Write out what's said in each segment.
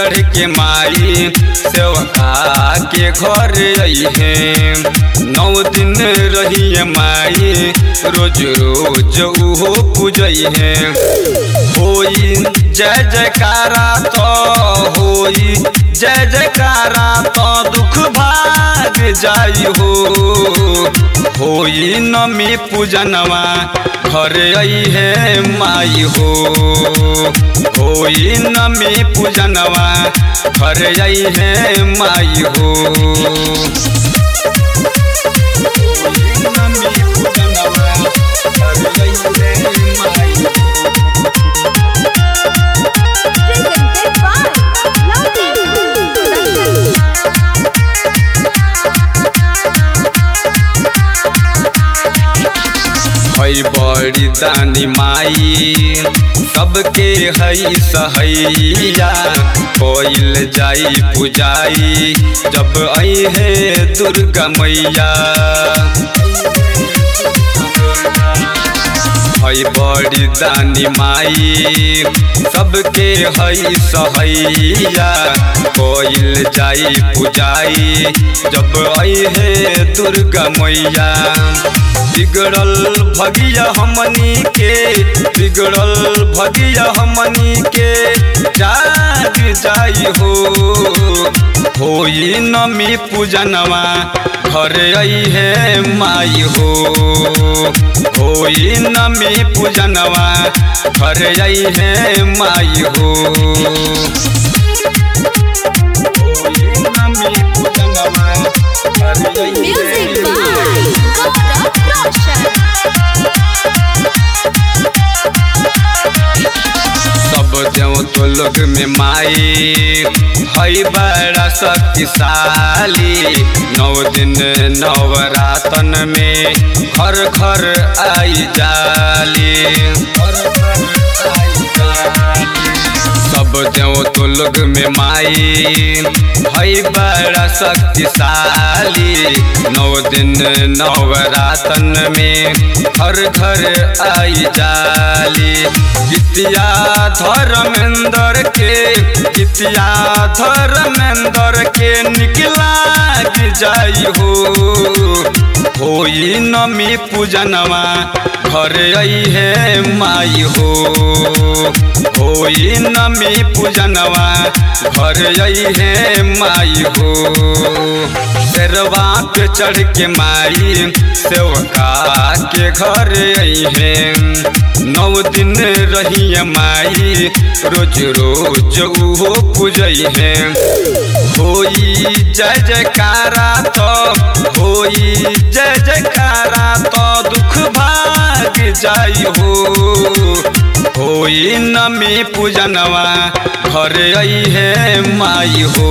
चढ़ के माई सेवका के घर अइहे। 9 दिन रही माई रोज रोज उहो पूजइहे। होई जय जयकारा तो होई जय जयकारा तो दुख भाग जाई हो। होई नमी पूजनवा घर अइहे माई हो। होई नमी पूजनवा घर अइहे माई हो। नमी पूजनवा घर अइहे माई हो। हई बड़ी दानी माई सबके हई सहैया। कोइल जाई पूजाई जब अइहे दुर्गा मैया। हई बड़ी दानी माई सबके हई सहैया। कोइल जाई पूजाई जब अइहे दुर्गा मैया। बिगड़ल भगिया हमनी के बिगड़ल भगिया हमनी के जाग जाई हो। होई नमी पूजनवा घर अइहे माई हो। होई नमी पूजनवा घर अइहे माई हो। होई नमी पूजनवा घर अइहे माई हो। सब देव तो लोग में माई हई बड़ा शक्तिशाली। 9 दिन नवरातन में घर घर आई जाली। सब देव तो लोग में माई हई बड़ा शक्तिशाली। 9 दिन नवरातन में घर घर आई जाली। गीतिया धर्मेंद्र के गीतिया धर्मेंद्र के निकला जाई हो। होई नमी पूजनवा घर अइहे माई हो। होई नमी पूजनवा घर अइहे माई हो। शेरवा पे चढ़ के माई सेवका के घर अइहे। 9 दिन रही माई रोज रोज उहो पूजइहे। होई जय जयकारा तो होई जय जयकारा तो दुख भाग जाई हो। होई नमी पूजनवा घर अइहे माई हो।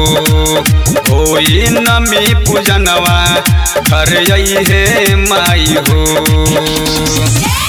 होई नमी पूजनवा घर अइहे माई हो।